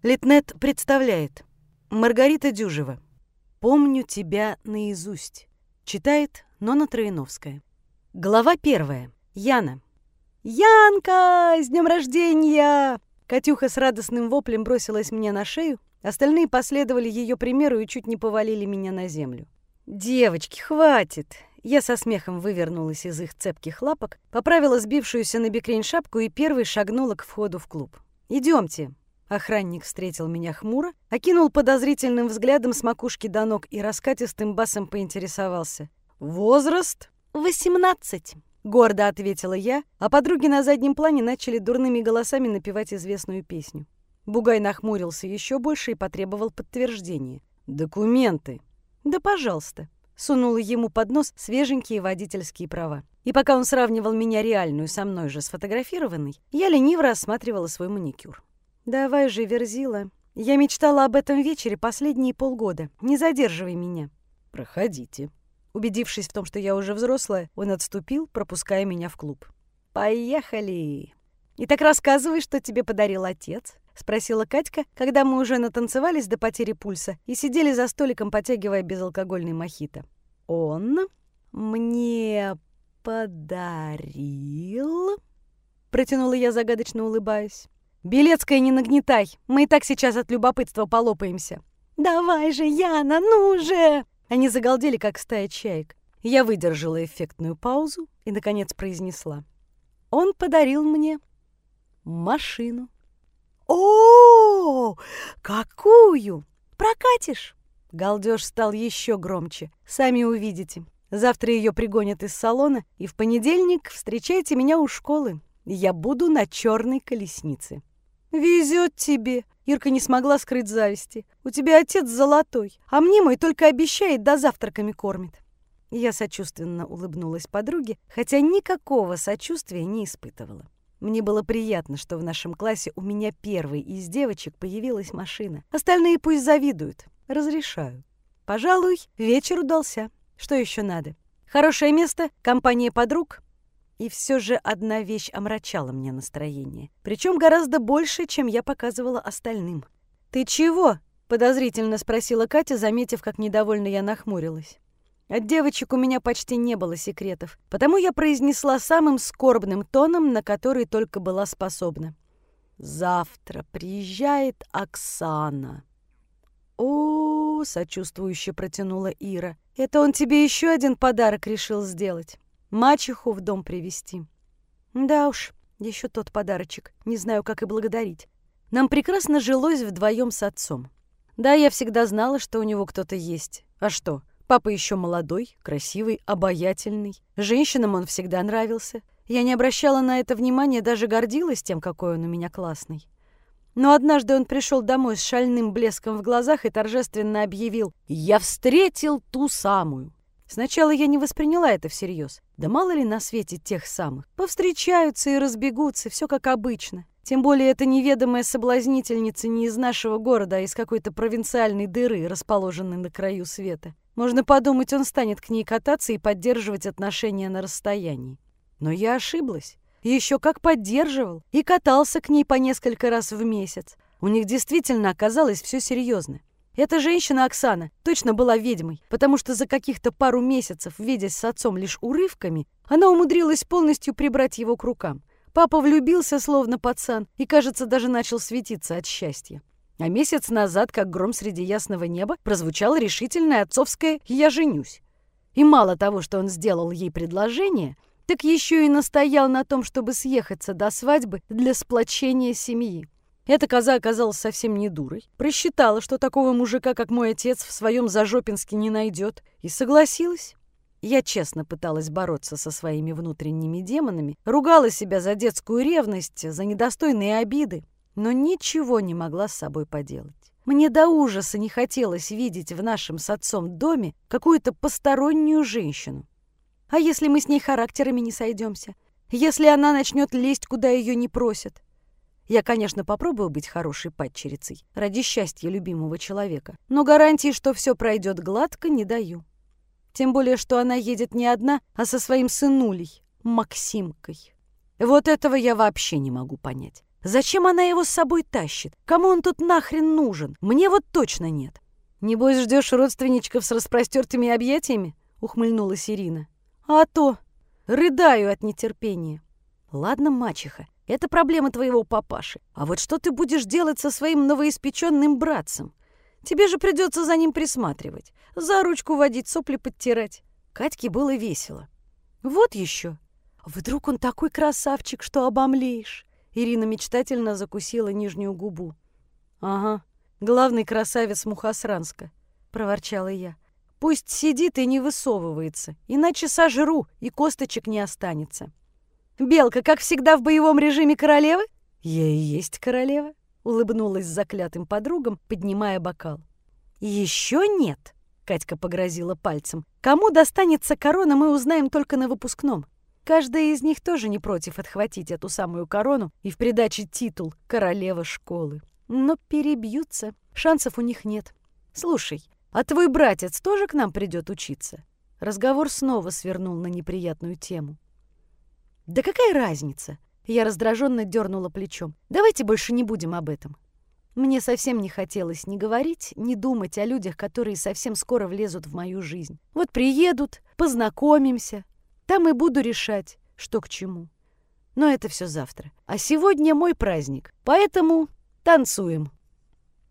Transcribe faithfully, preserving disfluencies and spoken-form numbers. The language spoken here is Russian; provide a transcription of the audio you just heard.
Литнет представляет. Маргарита Дюжева. «Помню тебя наизусть». Читает Нонна Троиновская. Глава первая. Яна. «Янка! С днем рождения!» Катюха с радостным воплем бросилась мне на шею. Остальные последовали ее примеру и чуть не повалили меня на землю. «Девочки, хватит!» Я со смехом вывернулась из их цепких лапок, поправила сбившуюся на бекрень шапку и первой шагнула к входу в клуб. «Идемте!» Охранник встретил меня хмуро, окинул подозрительным взглядом с макушки до ног и раскатистым басом поинтересовался. «Возраст?» «Восемнадцать», — гордо ответила я, а подруги на заднем плане начали дурными голосами напевать известную песню. Бугай нахмурился еще больше и потребовал подтверждения. «Документы!» «Да, пожалуйста», — сунула ему под нос свеженькие водительские права. И пока он сравнивал меня реальную со мной же сфотографированной, я лениво рассматривала свой маникюр. «Давай же, Верзила. Я мечтала об этом вечере последние полгода. Не задерживай меня». «Проходите». Убедившись в том, что я уже взрослая, он отступил, пропуская меня в клуб. «Поехали!» «Итак, рассказывай, что тебе подарил отец», — спросила Катька, когда мы уже натанцевались до потери пульса и сидели за столиком, потягивая безалкогольный мохито. «Он мне подарил...» — протянула я, загадочно улыбаясь. «Белецкая, не нагнетай, мы и так сейчас от любопытства полопаемся». «Давай же, Яна, ну же!» Они загалдели, как стая чаек. Я выдержала эффектную паузу и, наконец, произнесла. «Он подарил мне машину». «О, какую! Прокатишь?» Галдеж стал еще громче. «Сами увидите. Завтра ее пригонят из салона, и в понедельник встречайте меня у школы. Я буду на черной колеснице». «Везет тебе!» Ирка не смогла скрыть зависти. «У тебя отец золотой, а мне мой только обещает, да завтраками кормит». Я сочувственно улыбнулась подруге, хотя никакого сочувствия не испытывала. Мне было приятно, что в нашем классе у меня первой из девочек появилась машина. Остальные пусть завидуют. Разрешаю. Пожалуй, вечер удался. Что еще надо? Хорошее место, компания подруг. И все же одна вещь омрачала мне настроение. Причем гораздо больше, чем я показывала остальным. «Ты чего?» — подозрительно спросила Катя, заметив, как недовольно я нахмурилась. От девочек у меня почти не было секретов, потому я произнесла самым скорбным тоном, на который только была способна. «Завтра приезжает Оксана». «О, — сочувствующе протянула Ира, — это он тебе еще один подарок решил сделать. Мачеху в дом привезти». «Да уж, еще тот подарочек. Не знаю, как и благодарить». Нам прекрасно жилось вдвоем с отцом. Да, я всегда знала, что у него кто-то есть. А что? Папа еще молодой, красивый, обаятельный. Женщинам он всегда нравился. Я не обращала на это внимания, даже гордилась тем, какой он у меня классный. Но однажды он пришел домой с шальным блеском в глазах и торжественно объявил: «Я встретил ту самую». Сначала я не восприняла это всерьез. Да мало ли на свете тех самых. Повстречаются и разбегутся, все как обычно. Тем более эта неведомая соблазнительница не из нашего города, а из какой-то провинциальной дыры, расположенной на краю света. Можно подумать, он станет к ней кататься и поддерживать отношения на расстоянии. Но я ошиблась. Еще как поддерживал. И катался к ней по несколько раз в месяц. У них действительно оказалось все серьезно. Эта женщина, Оксана, точно была ведьмой, потому что за каких-то пару месяцев, видясь с отцом лишь урывками, она умудрилась полностью прибрать его к рукам. Папа влюбился, словно пацан, и, кажется, даже начал светиться от счастья. А месяц назад, как гром среди ясного неба, прозвучало решительное отцовское «я женюсь». И мало того, что он сделал ей предложение, так еще и настоял на том, чтобы съехаться до свадьбы для сплочения семьи. Эта коза оказалась совсем не дурой, просчитала, что такого мужика, как мой отец, в своем Зажопинске не найдет, и согласилась. Я честно пыталась бороться со своими внутренними демонами, ругала себя за детскую ревность, за недостойные обиды, но ничего не могла с собой поделать. Мне до ужаса не хотелось видеть в нашем с отцом доме какую-то постороннюю женщину. А если мы с ней характерами не сойдемся? Если она начнет лезть, куда ее не просят? Я, конечно, попробую быть хорошей падчерицей ради счастья любимого человека, но гарантии, что все пройдет гладко, не даю. Тем более, что она едет не одна, а со своим сынулей, Максимкой. Вот этого я вообще не могу понять. Зачем она его с собой тащит? Кому он тут нахрен нужен? Мне вот точно нет. Небось, ждешь родственничков с распростертыми объятиями? Ухмыльнулась Ирина. А то! Рыдаю от нетерпения. Ладно, мачеха, это проблема твоего папаши. А вот что ты будешь делать со своим новоиспеченным братцем? Тебе же придется за ним присматривать, за ручку водить, сопли подтирать. Катьке было весело. Вот еще. Вдруг он такой красавчик, что обомлеешь. Ирина мечтательно закусила нижнюю губу. Ага, главный красавец Мухосранска, проворчала я. Пусть сидит и не высовывается, иначе сожру, и косточек не останется. Белка, как всегда в боевом режиме королевы? Я и есть королева, улыбнулась заклятым подругам, поднимая бокал. Еще нет, Катька погрозила пальцем. Кому достанется корона, мы узнаем только на выпускном. Каждая из них тоже не против отхватить эту самую корону и в придаче титул королева школы. Но перебьются, шансов у них нет. Слушай, а твой братец тоже к нам придет учиться? Разговор снова свернул на неприятную тему. Да какая разница? Я раздраженно дернула плечом. Давайте больше не будем об этом. Мне совсем не хотелось ни говорить, ни думать о людях, которые совсем скоро влезут в мою жизнь. Вот приедут, познакомимся. Там и буду решать, что к чему. Но это все завтра. А сегодня мой праздник, поэтому танцуем.